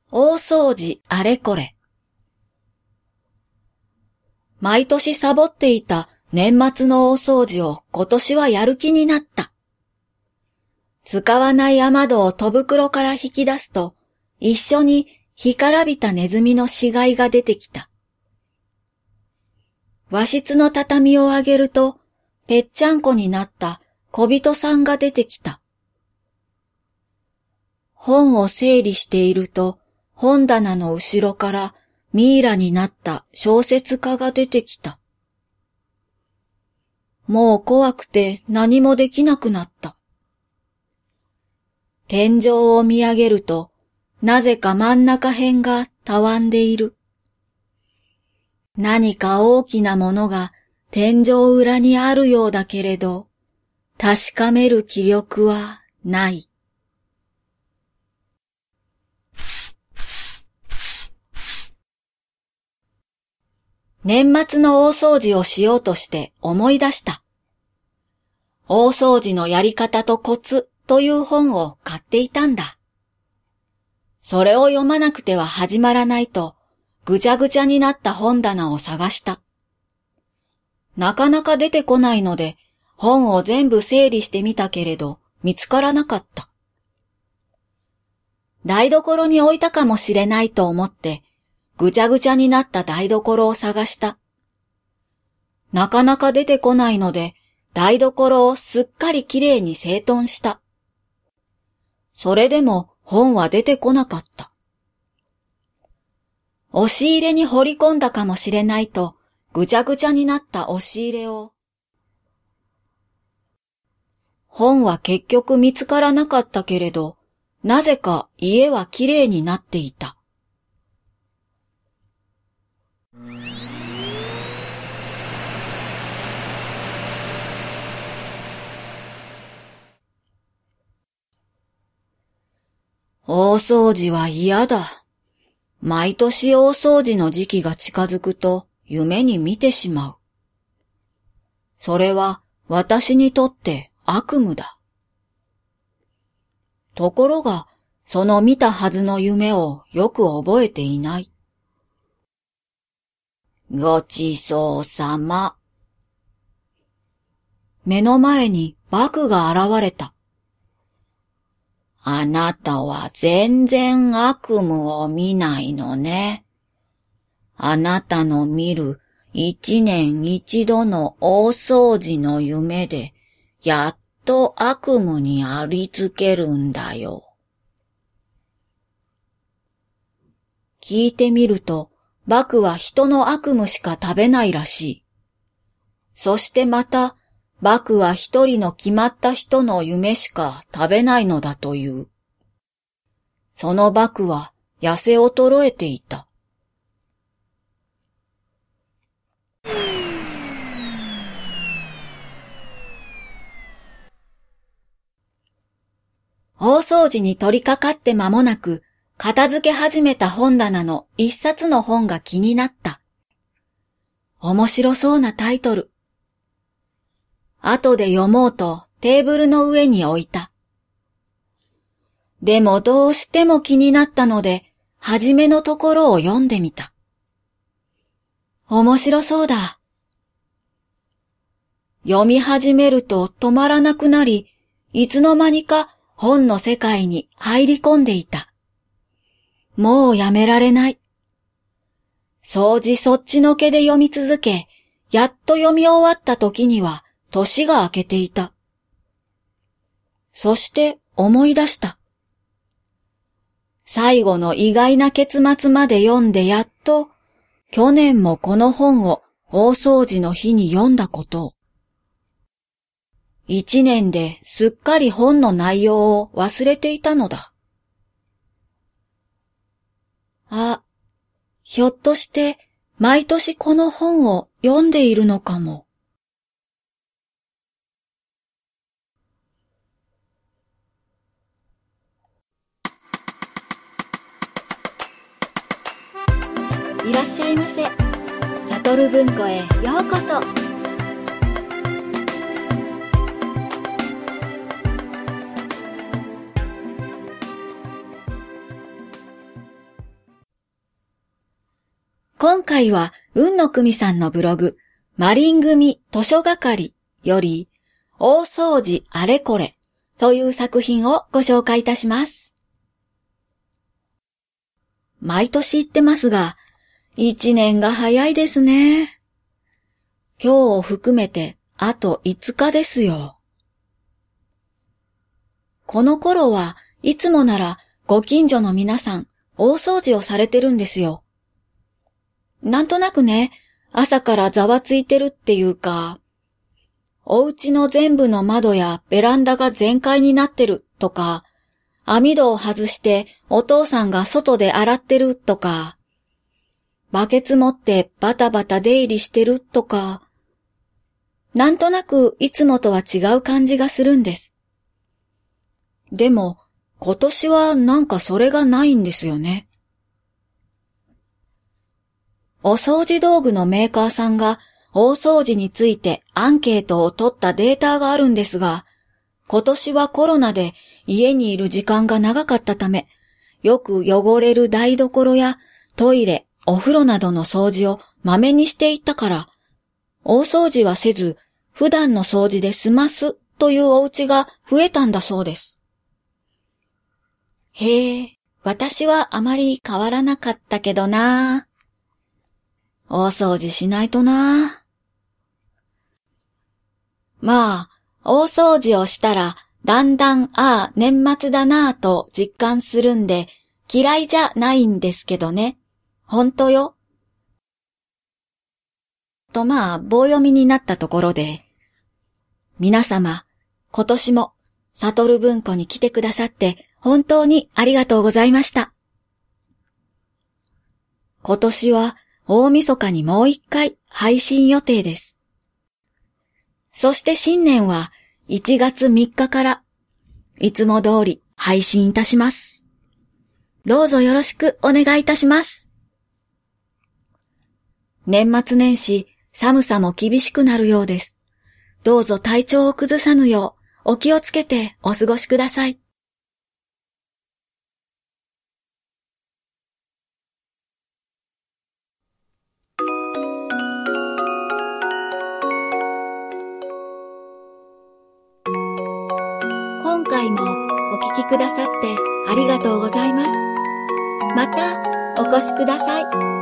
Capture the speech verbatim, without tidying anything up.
大掃除あれこれ。毎年サボっていた年末の大掃除を今年はやる気になった。使わない雨戸を戸袋から引き出すと、一緒に干からびたネズミの死骸が出てきた。和室の畳を上げると、ぺっちゃんこになった小人さんが出てきた。本を整理していると、本棚の後ろからミイラになった小説家が出てきた。もう怖くて何もできなくなった。天井を見上げると、なぜか真ん中辺がたわんでいる。何か大きなものが天井裏にあるようだけれど、確かめる気力はない。年末の大掃除をしようとして思い出した。大掃除のやり方とコツという本を買っていたんだ。それを読まなくては始まらないと、ぐちゃぐちゃになった本棚を探した。なかなか出てこないので、本を全部整理してみたけれど、見つからなかった。台所に置いたかもしれないと思って、ぐちゃぐちゃになった台所を探した。なかなか出てこないので、台所をすっかりきれいに整頓した。それでも本は出てこなかった。押し入れに掘り込んだかもしれないと、ぐちゃぐちゃになった押し入れを。本は結局見つからなかったけれど、なぜか家はきれいになっていた。大掃除は嫌だ。毎年大掃除の時期が近づくと夢に見てしまう。それは私にとって悪夢だ。ところが、その見たはずの夢をよく覚えていない。ごちそうさま。目の前にバクが現れた。あなたは全然悪夢を見ないのね。あなたの見る一年一度の大掃除の夢で、やっと悪夢にありつけるんだよ。聞いてみると、バクは人の悪夢しか食べないらしい。そしてまた、バクは一人の決まった人の夢しか食べないのだという。そのバクは痩せ衰えていた。大掃除に取り掛かって間もなく、片付け始めた本棚の一冊の本が気になった。面白そうなタイトル。後で読もうとテーブルの上に置いた。でもどうしても気になったので、初めのところを読んでみた。面白そうだ。読み始めると止まらなくなり、いつの間にか本の世界に入り込んでいた。もうやめられない。掃除そっちのけで読み続け、やっと読み終わった時には年が明けていた。そして思い出した。最後の意外な結末まで読んでやっと、去年もこの本を大掃除の日に読んだことを。一年ですっかり本の内容を忘れていたのだ。あ、ひょっとして毎年この本を読んでいるのかも。いらっしゃいませ。サトル文庫へようこそ。 今回は、うんのくみさんのブログ、マリン組図書係より、大掃除あれこれという作品をご紹介いたします。毎年言ってますが、一年が早いですね。今日を含めてあといつかですよ。この頃はいつもならご近所の皆さん大掃除をされてるんですよ。なんとなくね、朝からざわついてるっていうか、お家の全部の窓やベランダが全開になってるとか、網戸を外してお父さんが外で洗ってるとか、バケツ持ってバタバタ出入りしてるとか、なんとなくいつもとは違う感じがするんです。でも今年はなんかそれがないんですよね。お掃除道具のメーカーさんが大掃除についてアンケートを取ったデータがあるんですが、今年はコロナで家にいる時間が長かったため、よく汚れる台所やトイレ、お風呂などの掃除をまめにしていったから、大掃除はせず普段の掃除で済ますというお家が増えたんだそうです。へえ、私はあまり変わらなかったけどな。大掃除しないとな。まあ、大掃除をしたらだんだんああ年末だなぁと実感するんで嫌いじゃないんですけどね。ほんとよ。とまあ棒読みになったところで、皆様今年もサトル文庫に来てくださって本当にありがとうございました。今年は大晦日にもう一回配信予定です。そして新年はいちがつみっかからいつも通り配信いたします。どうぞよろしくお願いいたします。年末年始寒さも厳しくなるようです。どうぞ体調を崩さぬようお気をつけてお過ごしください。今回もお聞きくださってありがとうございます。またお越しください。